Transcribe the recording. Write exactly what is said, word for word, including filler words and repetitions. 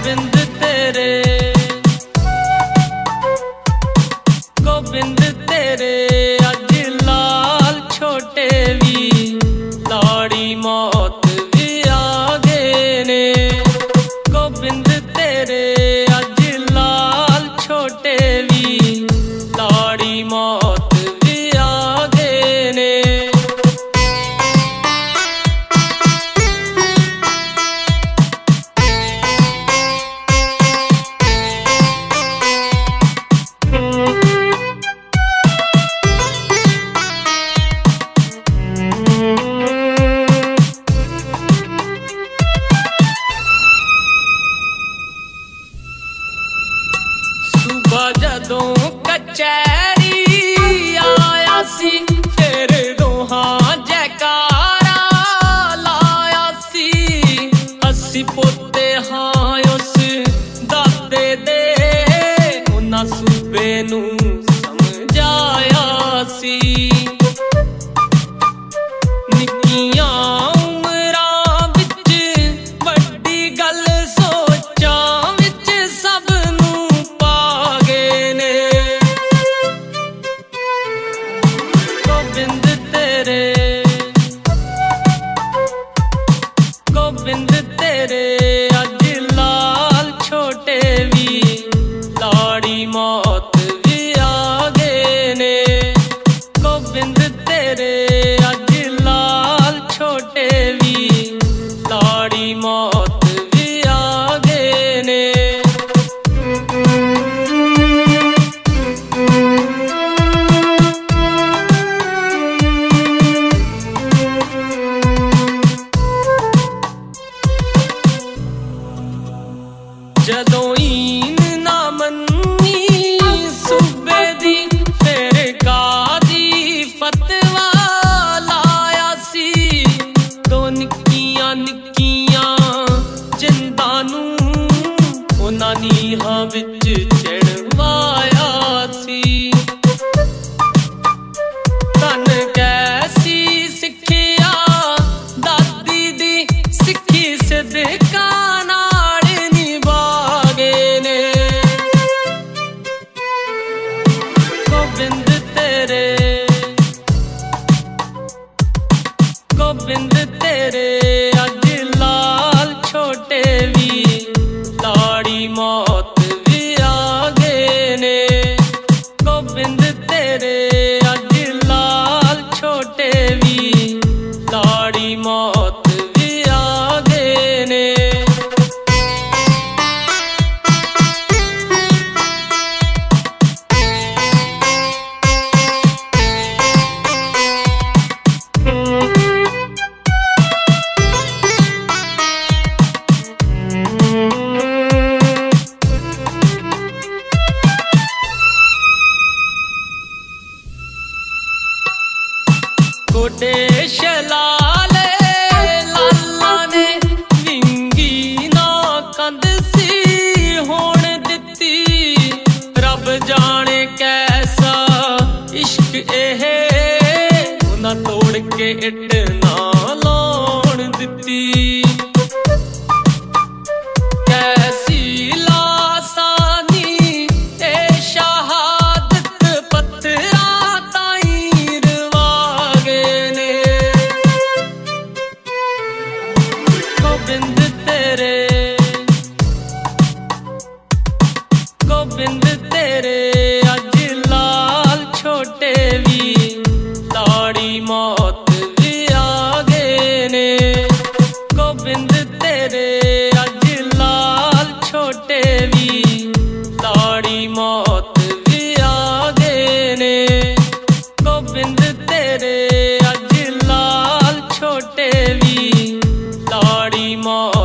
गोबिंद तेरे गोबिंद तेरे अज लाल छोटे भी लाड़ी मौत भी आ गए ने। गोबिंद तेरे अज लाल छोटे भी लाड़ी मौत भी आ गए ने। जदों कचैरी आया सी फिर दोहां जैकारा लाया सी। अस्सी पोते हां उस दाते दे उन्हां सूबे नूं समझाया सी। निक्कियां उमरां विच वड्डी गल सोचां विच सब नूं पा गए ने। गोबिंद तेरे गोबिंद तेरे अज लाल छोटे भी लाड़ी मौत भी आ गए ने। गोबिंद तेरे अज लाल छोटे भी लाड़ी मौत भी आ गए ने। जदों ईन ना मन्नी सूबे दी फिर कादी फतवा लाया सी। दो निक्कियां निक्कियां जिंदां नूं उन्हां नीहां विच चढ़वाया सी। तन कैसी सिक्खिया दादी दी सिक्खी सदका गोबिंद तेरे गोबिंद तेरे अज लाल छोटे भी लाड़ी मौत भी आ गए ने। गोबिंद तेरे अज लाल छोटे भी लाड़ी मौत भी आ गए ने। गोडे शलाले लाला ने विंगी ना कंद सी होण दित्ती। रब जाने कैसा इश्क एह उन्हां तोड़ के इट ना लाउण दित्ती। कैसी लासानी ए शहादत पत्थरां ताईं रवा गए ने। गोबिंद तेरे गोबिंद तेरे अज लाल छोटे भी लाड़ी मौत भी आ गए ने। गोबिंद तेरे अज लाल छोटे भी लाड़ी मौत भी आ गए ने। गोबिंद तेरे अज लाल छोटे भी लाड़ी मौत